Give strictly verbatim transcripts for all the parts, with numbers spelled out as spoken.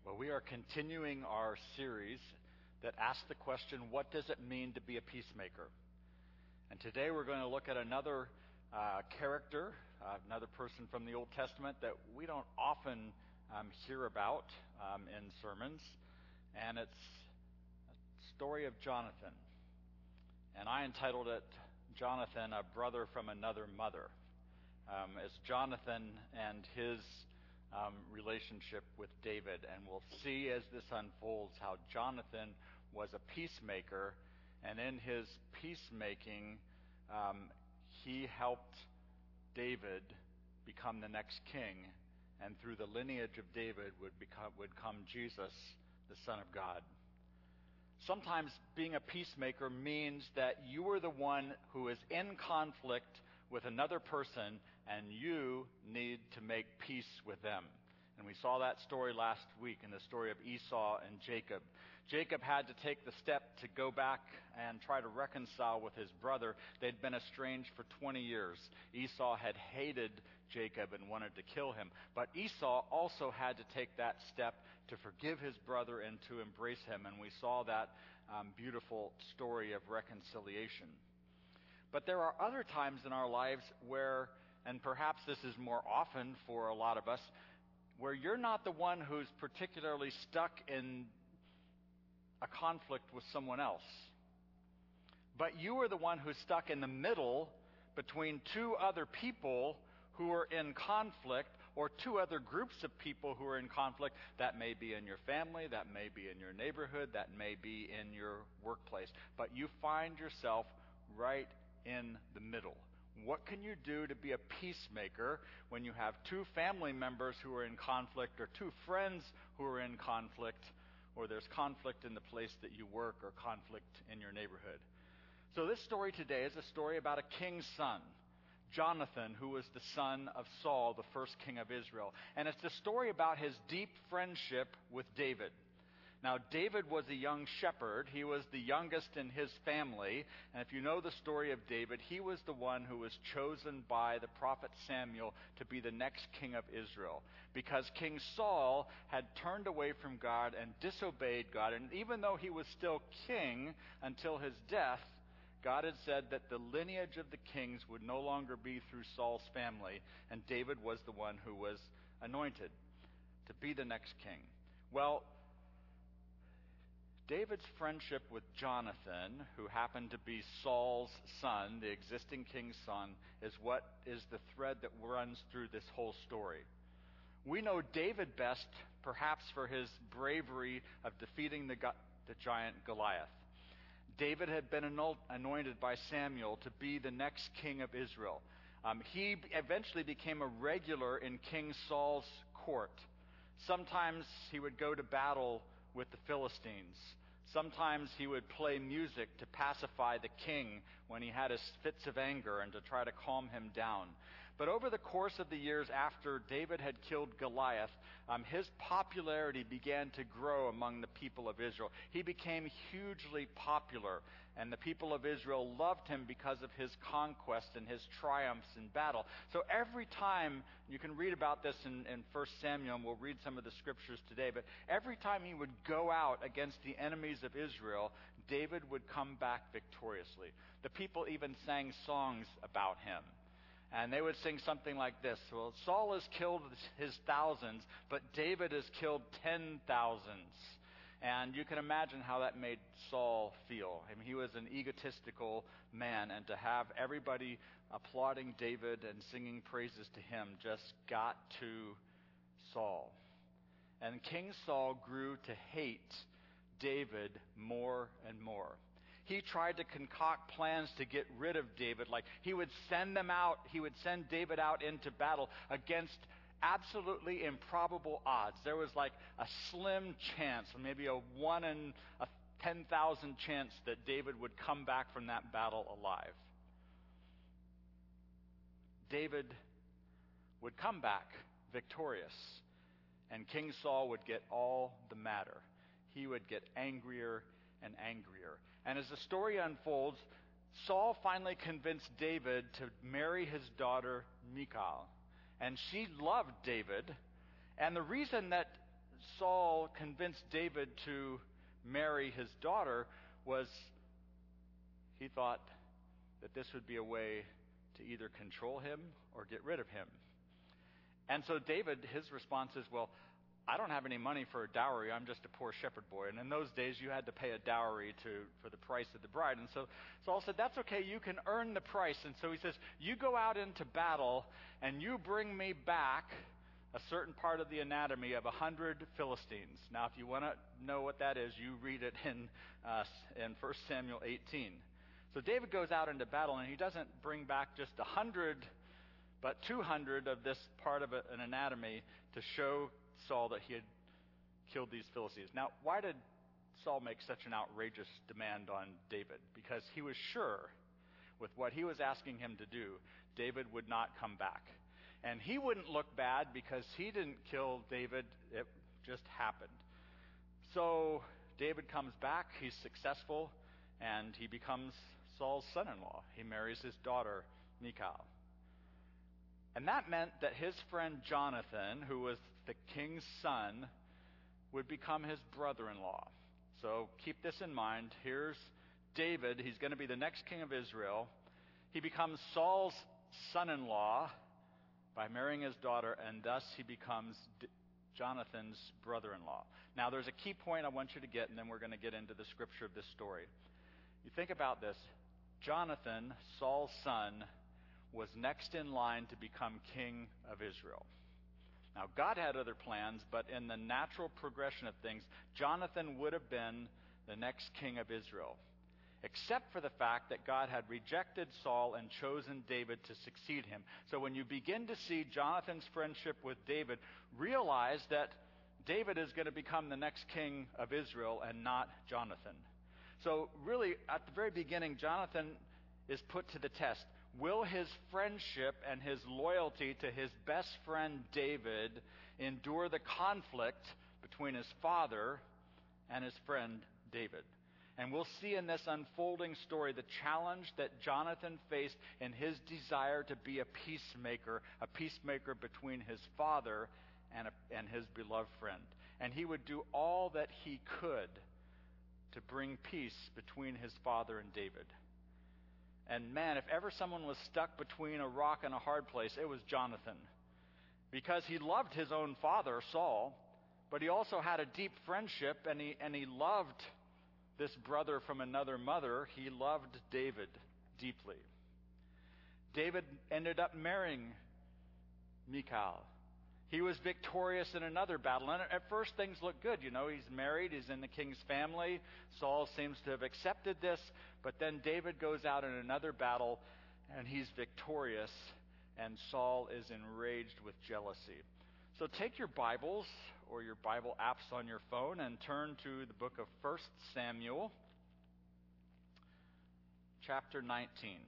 Well, we are continuing our series that asks the question, what does it mean to be a peacemaker? And today we're going to look at another uh, character, uh, another person from the Old Testament that we don't often um, hear about um, in sermons. And it's a story of Jonathan. And I entitled it, Jonathan, a Brother from Another Mother. Um, it's Jonathan and his Um, relationship with David, and we'll see as this unfolds how Jonathan was a peacemaker, and in his peacemaking um, he helped David become the next king, and through the lineage of David would become would come Jesus, the Son of God. Sometimes being a peacemaker means that you are the one who is in conflict with another person, and you need to make peace with them. And we saw that story last week in the story of Esau and Jacob. Jacob had to take the step to go back and try to reconcile with his brother. They'd been estranged for twenty years. Esau had hated Jacob and wanted to kill him. But Esau also had to take that step to forgive his brother and to embrace him. And we saw that um, beautiful story of reconciliation. But there are other times in our lives where, and perhaps this is more often for a lot of us, where you're not the one who's particularly stuck in a conflict with someone else. But you are the one who's stuck in the middle between two other people who are in conflict, or two other groups of people who are in conflict. That may be in your family, that may be in your neighborhood, that may be in your workplace. But you find yourself right in the middle. What can you do to be a peacemaker when you have two family members who are in conflict, or two friends who are in conflict, or there's conflict in the place that you work, or conflict in your neighborhood? So this story today is a story about a king's son, Jonathan, who was the son of Saul, the first king of Israel. And it's a story about his deep friendship with David. Now, David was a young shepherd. He was the youngest in his family. And if you know the story of David, he was the one who was chosen by the prophet Samuel to be the next king of Israel. Because King Saul had turned away from God and disobeyed God. And even though he was still king until his death, God had said that the lineage of the kings would no longer be through Saul's family. And David was the one who was anointed to be the next king. Well, David's friendship with Jonathan, who happened to be Saul's son, the existing king's son, is what is the thread that runs through this whole story. We know David best, perhaps for his bravery of defeating the, the giant Goliath. David had been anointed by Samuel to be the next king of Israel. Um, he eventually became a regular in King Saul's court. Sometimes he would go to battle with the Philistines. Sometimes he would play music to pacify the king when he had his fits of anger and to try to calm him down. But over the course of the years after David had killed Goliath, um, his popularity began to grow among the people of Israel. He became hugely popular, and the people of Israel loved him because of his conquest and his triumphs in battle. So every time, you can read about this in, in First Samuel, and we'll read some of the scriptures today, but every time he would go out against the enemies of Israel, David would come back victoriously. The people even sang songs about him. And they would sing something like this: well, Saul has killed his thousands, but David has killed ten thousands. And you can imagine how that made Saul feel. I mean, he was an egotistical man, and to have everybody applauding David and singing praises to him just got to Saul. And King Saul grew to hate David more and more. He tried to concoct plans to get rid of David. Like, he would send them out, he would send David out into battle against absolutely improbable odds. There was like a slim chance, maybe a one in a ten thousand chance that David would come back from that battle alive. David would come back victorious, and King Saul would get all the madder. He would get angrier and angrier. And as the story unfolds, Saul finally convinced David to marry his daughter Michal. And she loved David. And the reason that Saul convinced David to marry his daughter was he thought that this would be a way to either control him or get rid of him. And so David, his response is, well, I don't have any money for a dowry. I'm just a poor shepherd boy. And in those days, you had to pay a dowry to for the price of the bride. And so Saul said, that's okay. You can earn the price. And so he says, you go out into battle and you bring me back a certain part of the anatomy of a hundred Philistines. Now, if you want to know what that is, you read it in uh, in First Samuel eighteen. So David goes out into battle, and he doesn't bring back just a hundred, but two hundred of this part of a, an anatomy to show Saul that he had killed these Philistines. Now, why did Saul make such an outrageous demand on David? Because he was sure with what he was asking him to do, David would not come back. And he wouldn't look bad because he didn't kill David. It just happened. So David comes back. He's successful, and he becomes Saul's son-in-law. He marries his daughter, Michal. And that meant that his friend Jonathan, who was the king's son, would become his brother-in-law. So keep this in mind. Here's David. He's going to be the next king of Israel. He becomes Saul's son-in-law by marrying his daughter, and thus he becomes D- Jonathan's brother-in-law. Now, there's a key point I want you to get, and then we're going to get into the scripture of this story. You think about this. Jonathan, Saul's son, was next in line to become king of Israel. Now, God had other plans, but in the natural progression of things, Jonathan would have been the next king of Israel, except for the fact that God had rejected Saul and chosen David to succeed him. So when you begin to see Jonathan's friendship with David, realize that David is going to become the next king of Israel and not Jonathan. So really, at the very beginning, Jonathan is put to the test. Will his friendship and his loyalty to his best friend David endure the conflict between his father and his friend David? And we'll see in this unfolding story the challenge that Jonathan faced in his desire to be a peacemaker, a peacemaker between his father and, a, and his beloved friend. And he would do all that he could to bring peace between his father and David. And man, if ever someone was stuck between a rock and a hard place, it was Jonathan. Because he loved his own father, Saul, but he also had a deep friendship, and he, and he loved this brother from another mother. He loved David deeply. David ended up marrying Michal. He was victorious in another battle. And at first things look good. You know, he's married. He's in the king's family. Saul seems to have accepted this. But then David goes out in another battle, and he's victorious. And Saul is enraged with jealousy. So take your Bibles or your Bible apps on your phone and turn to the book of First Samuel, chapter nineteen.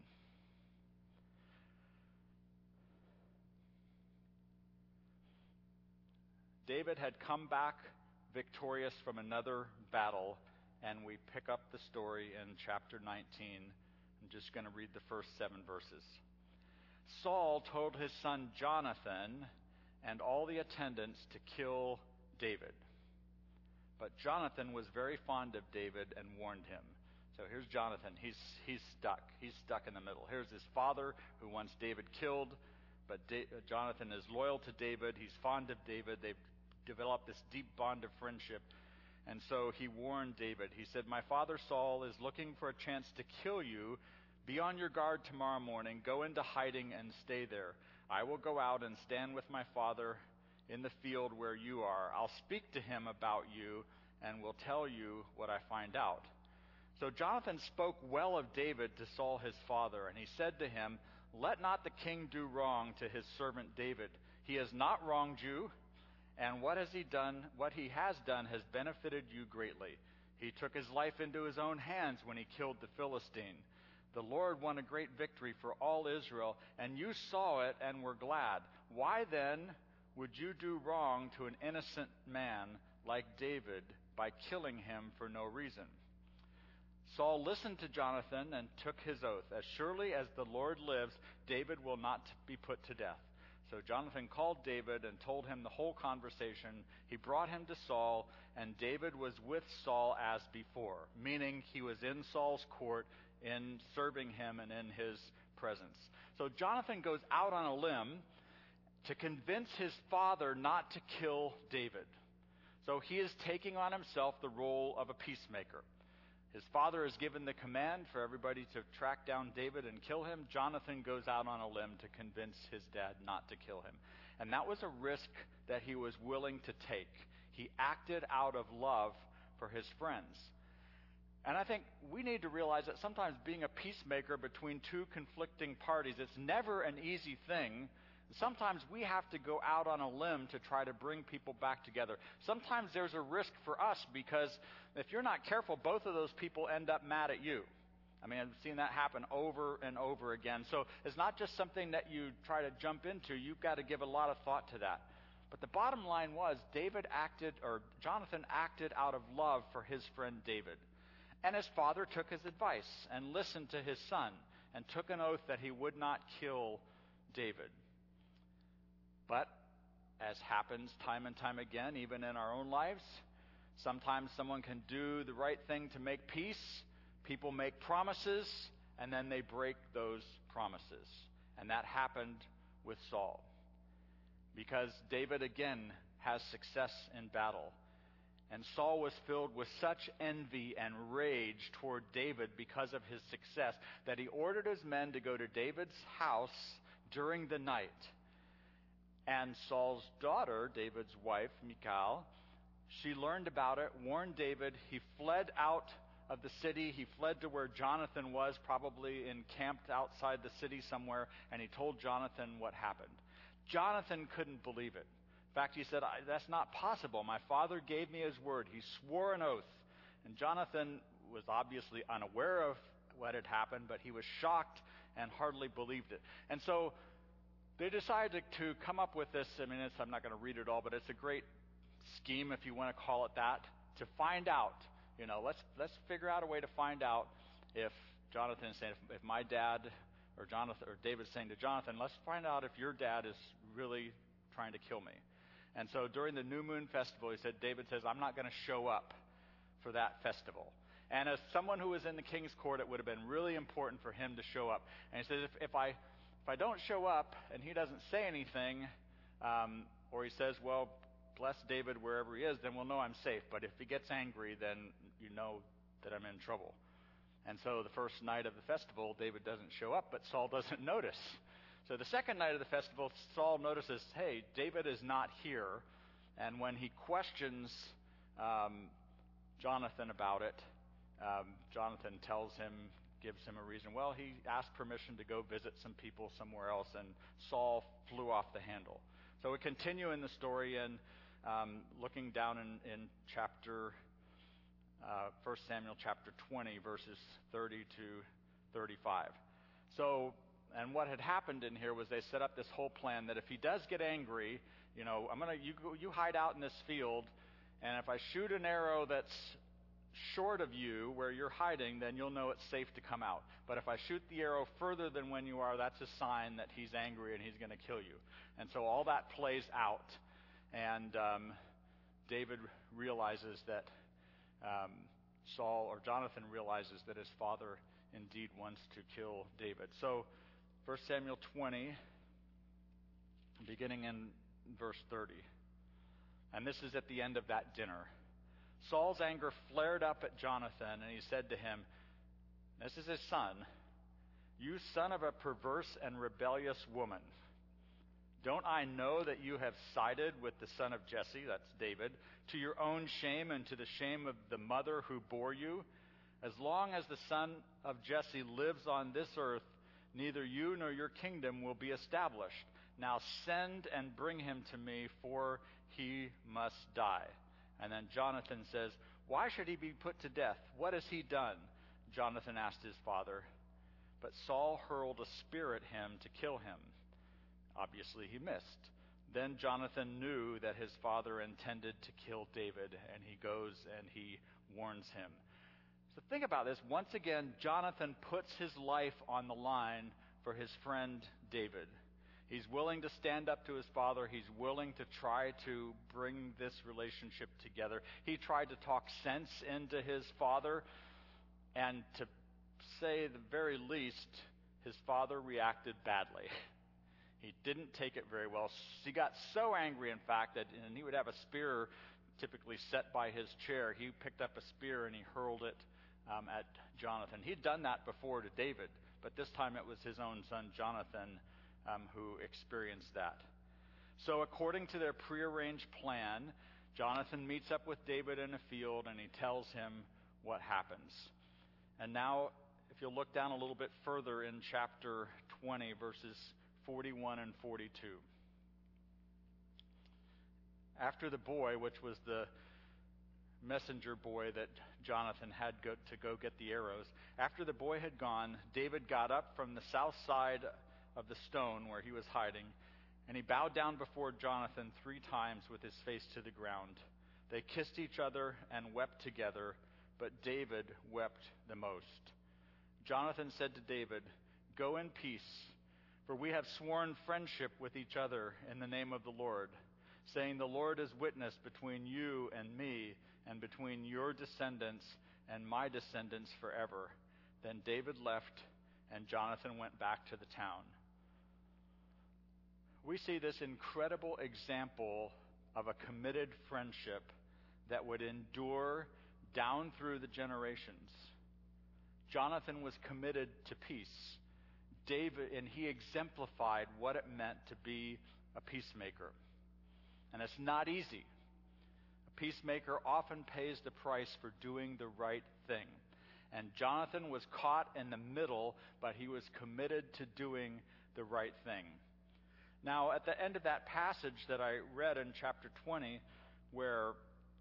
David had come back victorious from another battle, and we pick up the story in chapter nineteen. I'm just going to read the first seven verses. Saul told his son Jonathan and all the attendants to kill David. But Jonathan was very fond of David and warned him. So here's Jonathan. He's he's stuck. He's stuck in the middle. Here's his father who wants David killed, but da- Jonathan is loyal to David. He's fond of David. They've developed this deep bond of friendship. And so he warned David. He said, "My father Saul is looking for a chance to kill you. Be on your guard tomorrow morning. Go into hiding and stay there. I will go out and stand with my father in the field where you are. I'll speak to him about you and will tell you what I find out." So Jonathan spoke well of David to Saul his father, and he said to him, "Let not the king do wrong to his servant David. He has not wronged you, and what has he done? What he has done has benefited you greatly. He took his life into his own hands when he killed the Philistine. The Lord won a great victory for all Israel, and you saw it and were glad. Why then would you do wrong to an innocent man like David by killing him for no reason?" Saul listened to Jonathan and took his oath. "As surely as the Lord lives, David will not be put to death." So Jonathan called David and told him the whole conversation. He brought him to Saul, and David was with Saul as before, meaning he was in Saul's court, in serving him and in his presence. So Jonathan goes out on a limb to convince his father not to kill David. So he is taking on himself the role of a peacemaker. His father has given the command for everybody to track down David and kill him. Jonathan goes out on a limb to convince his dad not to kill him. And that was a risk that he was willing to take. He acted out of love for his friends. And I think we need to realize that sometimes being a peacemaker between two conflicting parties, it's never an easy thing. Sometimes we have to go out on a limb to try to bring people back together. Sometimes there's a risk for us because if you're not careful, both of those people end up mad at you. I mean, I've seen that happen over and over again. So it's not just something that you try to jump into. You've got to give a lot of thought to that. But the bottom line was David acted, or Jonathan acted out of love for his friend David. And his father took his advice and listened to his son and took an oath that he would not kill David. But, as happens time and time again, even in our own lives, sometimes someone can do the right thing to make peace. People make promises, and then they break those promises. And that happened with Saul. Because David, again, has success in battle. And Saul was filled with such envy and rage toward David because of his success that he ordered his men to go to David's house during the night. And Saul's daughter, David's wife, Michal, she learned about it, warned David. He fled out of the city. He fled to where Jonathan was, probably encamped outside the city somewhere, and he told Jonathan what happened. Jonathan couldn't believe it. In fact, he said, that's not possible. My father gave me his word. He swore an oath. And Jonathan was obviously unaware of what had happened, but he was shocked and hardly believed it. And so they decided to come up with this. I mean, it's, I'm not going to read it all, but it's a great scheme, if you want to call it that, to find out. You know, let's let's figure out a way to find out if Jonathan is saying, if, if my dad or Jonathan or David's saying to Jonathan, let's find out if your dad is really trying to kill me. And so during the New Moon Festival, he said, David says, I'm not going to show up for that festival. And as someone who was in the king's court, it would have been really important for him to show up. And he says, if, if I if I don't show up and he doesn't say anything, um, or he says, well, bless David wherever he is, then we'll know I'm safe. But if he gets angry, then you know that I'm in trouble. And so the first night of the festival, David doesn't show up, but Saul doesn't notice. So the second night of the festival, Saul notices, hey, David is not here. And when he questions um, Jonathan about it, um, Jonathan tells him, gives him a reason. Well, he asked permission to go visit some people somewhere else, and Saul flew off the handle. So we continue in the story, and um, looking down in, in chapter, uh, First Samuel chapter twenty, verses thirty to thirty-five. So, and what had happened in here was they set up this whole plan that if he does get angry, you know, I'm gonna you go, you hide out in this field, and if I shoot an arrow that's short of you where you're hiding, then you'll know it's safe to come out. But if I shoot the arrow further than when you are, that's a sign that he's angry and he's going to kill you. And so all that plays out, and um, David realizes that um, Saul, or Jonathan realizes that his father indeed wants to kill David. So First Samuel twenty, beginning in verse thirty. And this is at the end of that dinner. Saul's anger flared up at Jonathan, and he said to him, this is his son, you son of a perverse and rebellious woman. Don't I know that you have sided with the son of Jesse, that's David, to your own shame and to the shame of the mother who bore you? As long as the son of Jesse lives on this earth, neither you nor your kingdom will be established. Now send and bring him to me, for he must die. And then Jonathan says, why should he be put to death? What has he done? Jonathan asked his father. But Saul hurled a spear at him to kill him. Obviously he missed. Then Jonathan knew that his father intended to kill David, and he goes and he warns him. So think about this. Once again, Jonathan puts his life on the line for his friend David. He's willing to stand up to his father. He's willing to try to bring this relationship together. He tried to talk sense into his father, and to say the very least, his father reacted badly. He didn't take it very well. He got so angry, in fact, that and he would have a spear typically set by his chair. He picked up a spear and he hurled it um, at Jonathan. He'd done that before to David, but this time it was his own son, Jonathan, um, who experienced that. So according to their prearranged plan, Jonathan meets up with David in a field and he tells him what happens. And now, if you'll look down a little bit further in chapter twenty, verses forty-one and forty-two. After the boy, which was the messenger boy that Jonathan had go, to go get the arrows, after the boy had gone, David got up from the south side of the stone where he was hiding, and he bowed down before Jonathan three times with his face to the ground. They kissed each other and wept together, but David wept the most. Jonathan said to David, "Go in peace, for we have sworn friendship with each other in the name of the Lord, saying, 'The Lord is witness between you and me, and between your descendants and my descendants forever.' Then David left, and Jonathan went back to the town." We see this incredible example of a committed friendship that would endure down through the generations. Jonathan was committed to peace. David, and he exemplified what it meant to be a peacemaker. And it's not easy. A peacemaker often pays the price for doing the right thing. And Jonathan was caught in the middle, but he was committed to doing the right thing. Now, at the end of that passage that I read in chapter twenty, where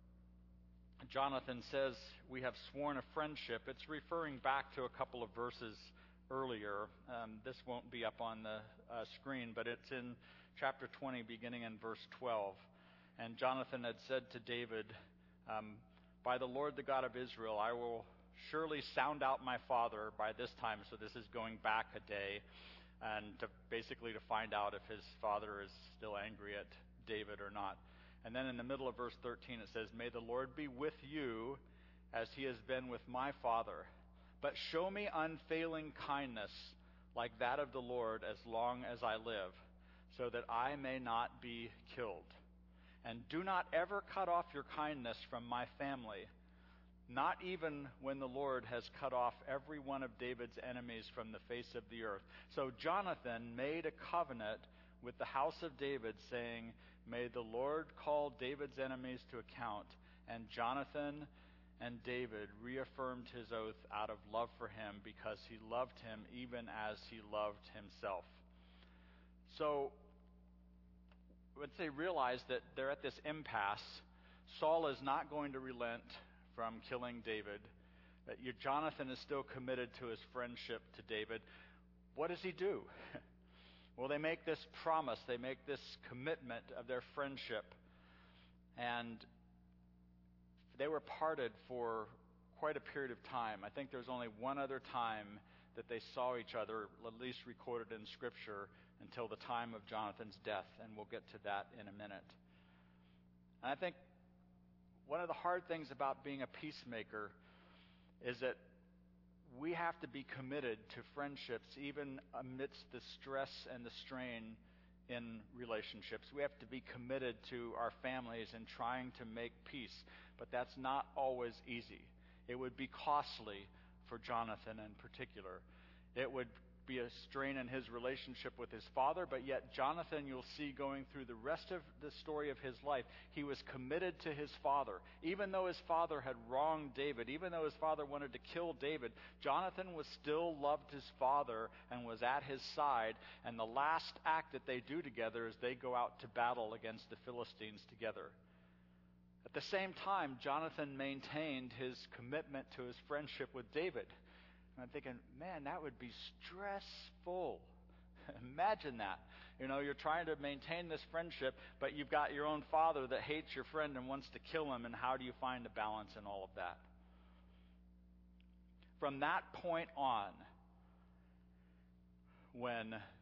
Jonathan says, "We have sworn a friendship," it's referring back to a couple of verses earlier. Um, this won't be up on the uh, screen, but it's in chapter twenty, beginning in verse twelve. And Jonathan had said to David, um, "By the Lord, the God of Israel, I will surely sound out my father by this time." So this is going back a day, and to basically to find out if his father is still angry at David or not. And then in the middle of verse thirteen, it says, "May the Lord be with you as he has been with my father. But show me unfailing kindness like that of the Lord as long as I live, so that I may not be killed. And do not ever cut off your kindness from my family, not even when the Lord has cut off every one of David's enemies from the face of the earth." So Jonathan made a covenant with the house of David, saying, "May the Lord call David's enemies to account." And Jonathan and David reaffirmed his oath out of love for him, because he loved him even as he loved himself. So, once they realize that they're at this impasse, Saul is not going to relent from killing David, that Jonathan is still committed to his friendship to David. What does he do? Well, they make this promise, they make this commitment of their friendship, and they were parted for quite a period of time. I think there's only one other time that they saw each other, at least recorded in Scripture, until the time of Jonathan's death, and we'll get to that in a minute. And I think one of the hard things about being a peacemaker is that we have to be committed to friendships even amidst the stress and the strain in relationships. We have to be committed to our families and trying to make peace, but that's not always easy. It would be costly for Jonathan in particular. It would be a strain in his relationship with his father, but yet Jonathan, you'll see going through the rest of the story of his life, he was committed to his father. Even though his father had wronged David, even though his father wanted to kill David, Jonathan was still loved his father and was at his side, and the last act that they do together is they go out to battle against the Philistines together. At the same time, Jonathan maintained his commitment to his friendship with David. And I'm thinking, man, that would be stressful. Imagine that. You know, you're trying to maintain this friendship, but you've got your own father that hates your friend and wants to kill him, and how do you find a balance in all of that? From that point on, when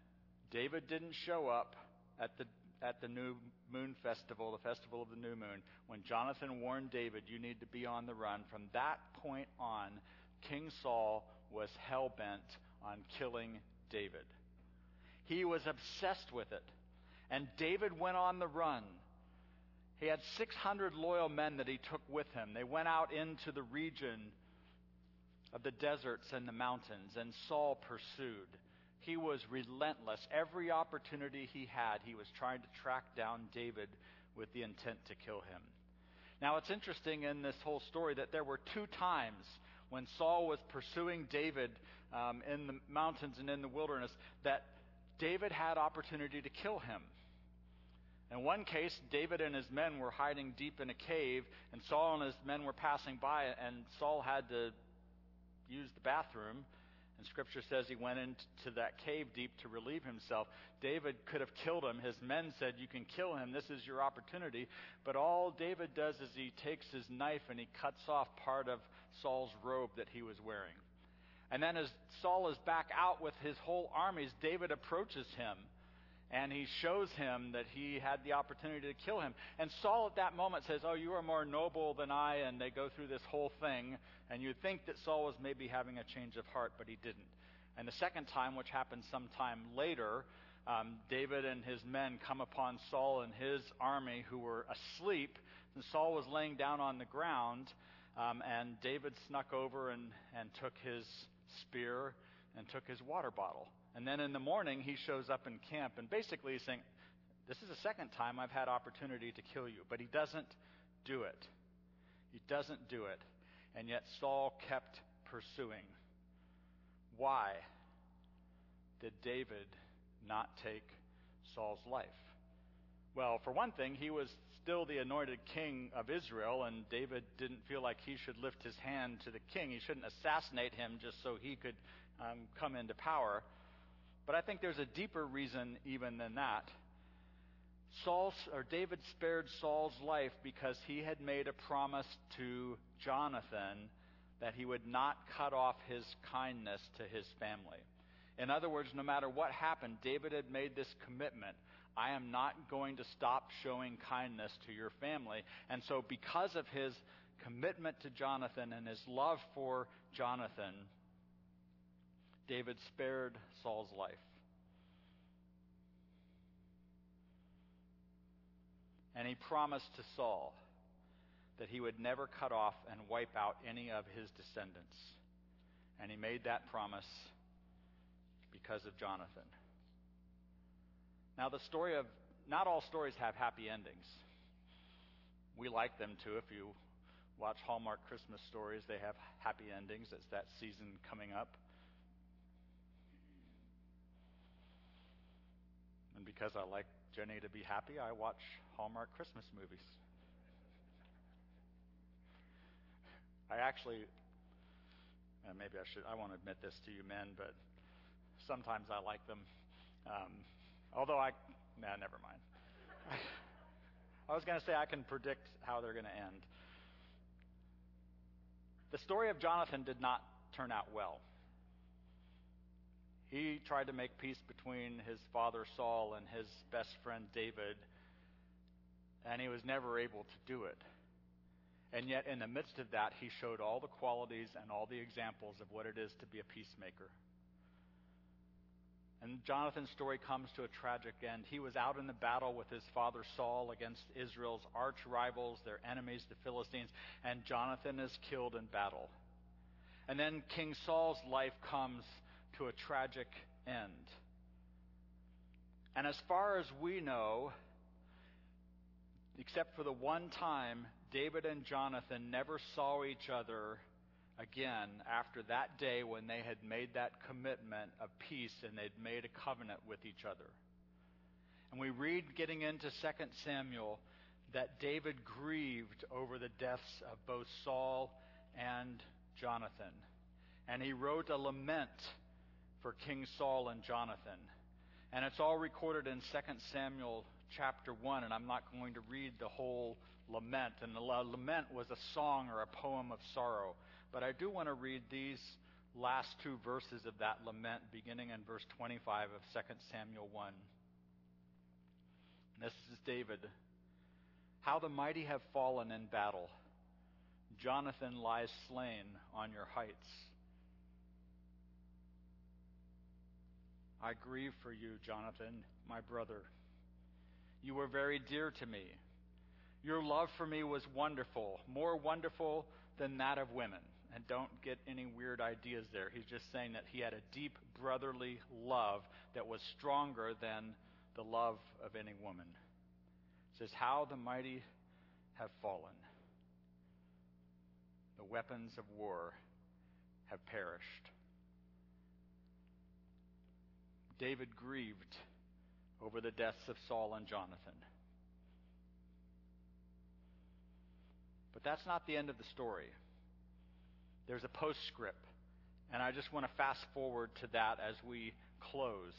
David didn't show up at the at the new moon festival, the festival of the new moon, when Jonathan warned David, you need to be on the run. From that point on, King Saul was hell-bent on killing David. He was obsessed with it. And David went on the run. He had six hundred loyal men that he took with him. They went out into the region of the deserts and the mountains, and Saul pursued. He was relentless. Every opportunity he had, he was trying to track down David with the intent to kill him. Now, it's interesting in this whole story that there were two times when Saul was pursuing David um, in the mountains and in the wilderness that David had opportunity to kill him. In one case, David and his men were hiding deep in a cave, and Saul and his men were passing by, and Saul had to use the bathroom. And Scripture says he went into that cave deep to relieve himself. David could have killed him. His men said, you can kill him. This is your opportunity. But all David does is he takes his knife and he cuts off part of Saul's robe that he was wearing. And then as Saul is back out with his whole armies, David approaches him. And he shows him that he had the opportunity to kill him. And Saul at that moment says, oh, you are more noble than I. And they go through this whole thing. And you'd think that Saul was maybe having a change of heart, but he didn't. And the second time, which happened sometime later, um, David and his men come upon Saul and his army who were asleep. And Saul was laying down on the ground. Um, and David snuck over and, and took his spear and took his water bottle. And then in the morning, he shows up in camp, and basically he's saying, this is the second time I've had opportunity to kill you. But he doesn't do it. He doesn't do it. And yet Saul kept pursuing. Why did David not take Saul's life? Well, for one thing, he was still the anointed king of Israel, and David didn't feel like he should lift his hand to the king. He shouldn't assassinate him just so he could um, come into power. But I think there's a deeper reason even than that. Saul, or David spared Saul's life because he had made a promise to Jonathan that he would not cut off his kindness to his family. In other words, no matter what happened, David had made this commitment. I am not going to stop showing kindness to your family. And so because of his commitment to Jonathan and his love for Jonathan, David spared Saul's life. And he promised to Saul that he would never cut off and wipe out any of his descendants. And he made that promise because of Jonathan. Now, the story of, not all stories have happy endings. We like them too. If you watch Hallmark Christmas stories, they have happy endings. It's that season coming up. And because I like Jenny to be happy, I watch Hallmark Christmas movies. I actually, uh, maybe I should, I won't admit this to you men, but sometimes I like them. Um, although I, nah, never mind. I was going to say I can predict how they're going to end. The story of Jonathan did not turn out well. He tried to make peace between his father Saul and his best friend David, and he was never able to do it. And yet in the midst of that, he showed all the qualities and all the examples of what it is to be a peacemaker. And Jonathan's story comes to a tragic end. He was out in the battle with his father Saul against Israel's arch rivals, their enemies, the Philistines, and Jonathan is killed in battle. And then King Saul's life comes to a tragic end. And as far as we know, except for the one time, David and Jonathan never saw each other again after that day when they had made that commitment of peace and they'd made a covenant with each other. And we read, getting into Second Samuel, that David grieved over the deaths of both Saul and Jonathan. And he wrote a lament for King Saul and Jonathan. And it's all recorded in Second Samuel chapter one, and I'm not going to read the whole lament. And the lament was a song or a poem of sorrow. But I do want to read these last two verses of that lament, beginning in verse twenty-five of Second Samuel one. This is David. How the mighty have fallen in battle. Jonathan lies slain on your heights. I grieve for you, Jonathan, my brother. You were very dear to me. Your love for me was wonderful, more wonderful than that of women. And don't get any weird ideas there. He's just saying that he had a deep brotherly love that was stronger than the love of any woman. It says, how the mighty have fallen. The weapons of war have perished. David grieved over the deaths of Saul and Jonathan. But that's not the end of the story. There's a postscript, and I just want to fast forward to that as we close.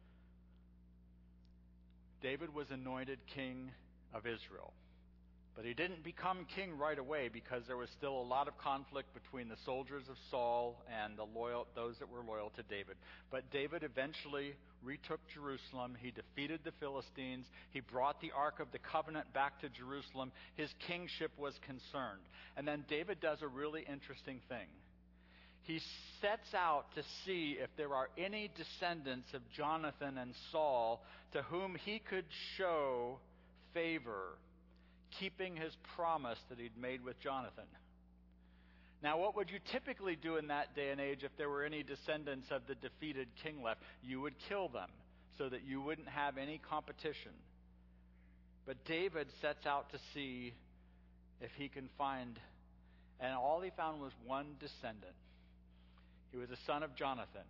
David was anointed king of Israel, but he didn't become king right away because there was still a lot of conflict between the soldiers of Saul and the loyal, those that were loyal to David. But David eventually retook Jerusalem. He defeated the Philistines. He brought the Ark of the Covenant back to Jerusalem. His kingship was concerned. And then David does a really interesting thing. He sets out to see if there are any descendants of Jonathan and Saul to whom he could show favor, keeping his promise that he'd made with Jonathan. Now, what would you typically do in that day and age if there were any descendants of the defeated king left? You would kill them so that you wouldn't have any competition. But David sets out to see if he can find, and all he found was one descendant. He was a son of Jonathan.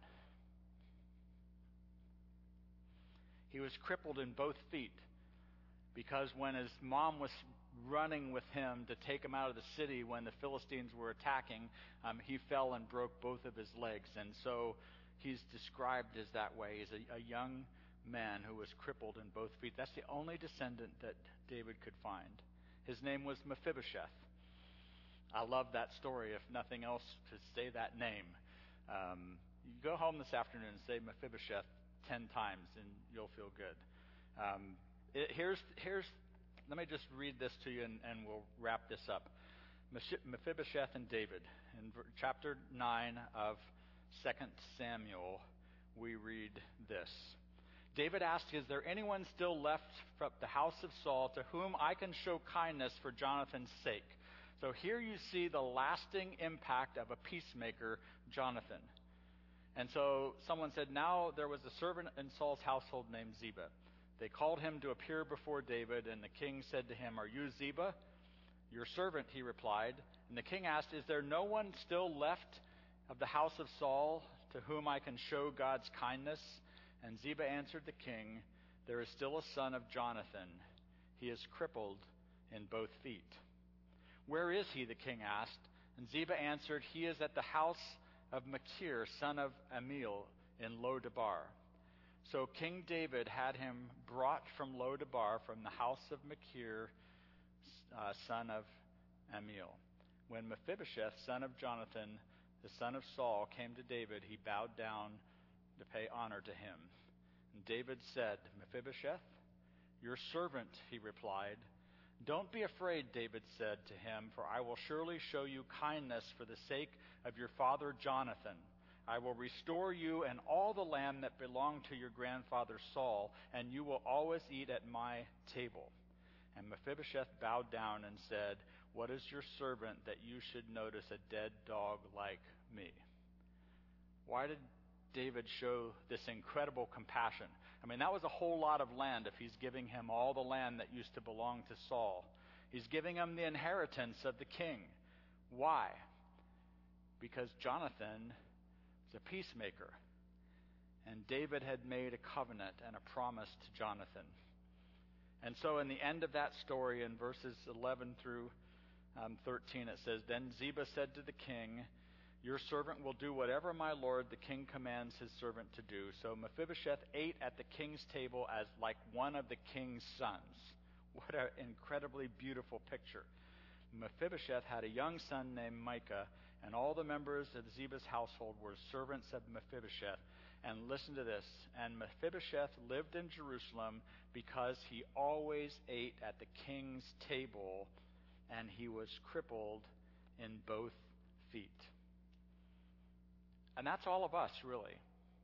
He was crippled in both feet because when his mom was running with him to take him out of the city when the Philistines were attacking, um, he fell and broke both of his legs. And so he's described as that way. He's a, a young man who was crippled in both feet. That's the only descendant that David could find. His name was Mephibosheth. I love that story, if nothing else, to say that name. Um, you go home this afternoon and say Mephibosheth ten times, and you'll feel good. Um, it, here's, here's, let me just read this to you, and, and we'll wrap this up. Mephibosheth and David. In chapter nine of Second Samuel, we read this. David asked, is there anyone still left from the house of Saul to whom I can show kindness for Jonathan's sake? So here you see the lasting impact of a peacemaker, Jonathan. And so someone said, now there was a servant in Saul's household named Ziba. They called him to appear before David, and the king said to him, are you Ziba? Your servant, he replied. And the king asked, is there no one still left of the house of Saul to whom I can show God's kindness? And Ziba answered the king, there is still a son of Jonathan. He is crippled in both feet. Where is he? The king asked. And Ziba answered, he is at the house of Machir, son of Amiel, in Lo-debar. So King David had him brought from Lo-debar, from the house of Machir, uh, son of Amiel. When Mephibosheth, son of Jonathan, the son of Saul, came to David, he bowed down to pay honor to him. And David said, Mephibosheth, your servant, he replied. Don't be afraid, David said to him, for I will surely show you kindness for the sake of your father Jonathan. I will restore you and all the land that belonged to your grandfather Saul, and you will always eat at my table. And Mephibosheth bowed down and said, what is your servant that you should notice a dead dog like me? Why did David show this incredible compassion? I mean, that was a whole lot of land if he's giving him all the land that used to belong to Saul. He's giving him the inheritance of the king. Why? Because Jonathan was a peacemaker. And David had made a covenant and a promise to Jonathan. And so in the end of that story, in verses eleven through um, thirteen, it says, then Ziba said to the king, your servant will do whatever my lord the king commands his servant to do. So Mephibosheth ate at the king's table as like one of the king's sons. What an incredibly beautiful picture. Mephibosheth had a young son named Micah, and all the members of Ziba's household were servants of Mephibosheth. And listen to this. And Mephibosheth lived in Jerusalem because he always ate at the king's table, and he was crippled in both feet. And that's all of us, really.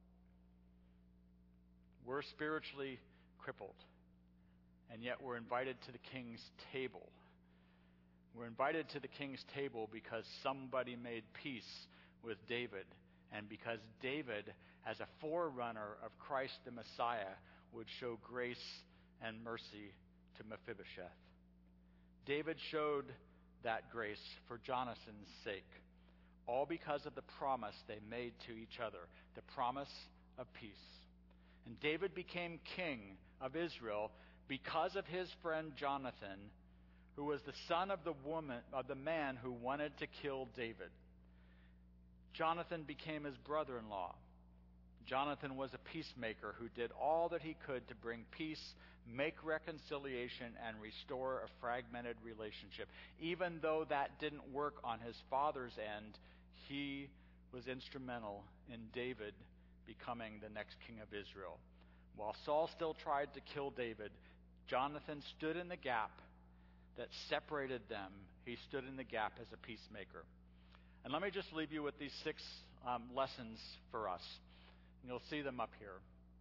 We're spiritually crippled, and yet we're invited to the king's table. We're invited to the king's table because somebody made peace with David, and because David, as a forerunner of Christ the Messiah, would show grace and mercy to Mephibosheth. David showed that grace for Jonathan's sake, all because of the promise they made to each other, the promise of peace. And David became king of Israel because of his friend Jonathan, who was the son of the woman of the man who wanted to kill David. Jonathan became his brother-in-law. Jonathan was a peacemaker who did all that he could to bring peace, make reconciliation, and restore a fragmented relationship. Even though that didn't work on his father's end, he was instrumental in David becoming the next king of Israel. While Saul still tried to kill David, Jonathan stood in the gap that separated them. He stood in the gap as a peacemaker. And let me just leave you with these six um, lessons for us. And you'll see them up here.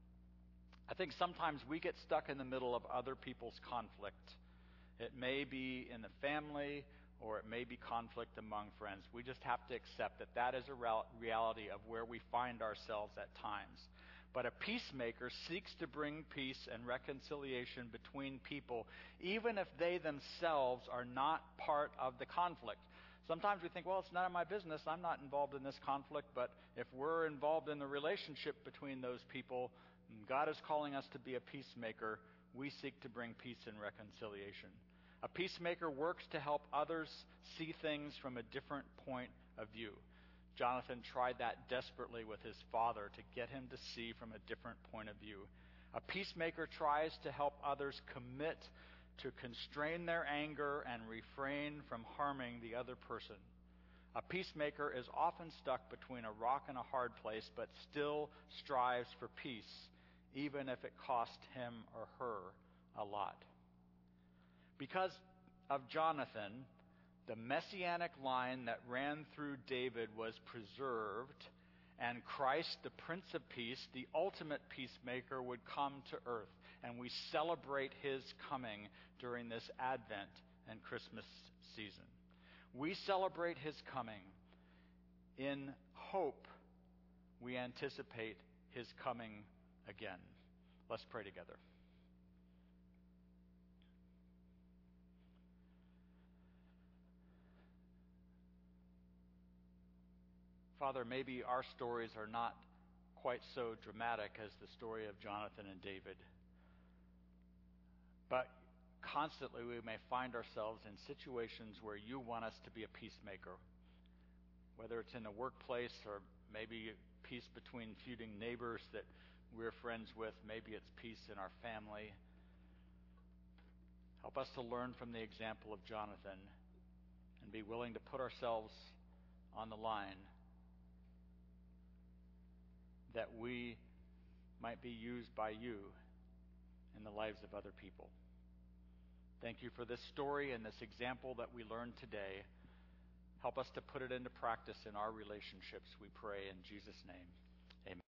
I think sometimes we get stuck in the middle of other people's conflict. It may be in the family, or it may be conflict among friends. We just have to accept that that is a reality of where we find ourselves at times. But a peacemaker seeks to bring peace and reconciliation between people, even if they themselves are not part of the conflict. Sometimes we think, well, it's none of my business. I'm not involved in this conflict. But if we're involved in the relationship between those people, God is calling us to be a peacemaker. We seek to bring peace and reconciliation. A peacemaker works to help others see things from a different point of view. Jonathan tried that desperately with his father to get him to see from a different point of view. A peacemaker tries to help others commit to constrain their anger and refrain from harming the other person. A peacemaker is often stuck between a rock and a hard place, but still strives for peace, even if it cost him or her a lot. Because of Jonathan, the messianic line that ran through David was preserved, and Christ, the Prince of Peace, the ultimate peacemaker, would come to earth. And we celebrate his coming during this Advent and Christmas season. We celebrate his coming. In hope, we anticipate his coming again. Let's pray together. Father, maybe our stories are not quite so dramatic as the story of Jonathan and David. But constantly we may find ourselves in situations where you want us to be a peacemaker. Whether it's in the workplace, or maybe peace between feuding neighbors that we're friends with. Maybe it's peace in our family. Help us to learn from the example of Jonathan and be willing to put ourselves on the line, that we might be used by you in the lives of other people. Thank you for this story and this example that we learned today. Help us to put it into practice in our relationships, we pray in Jesus' name. Amen.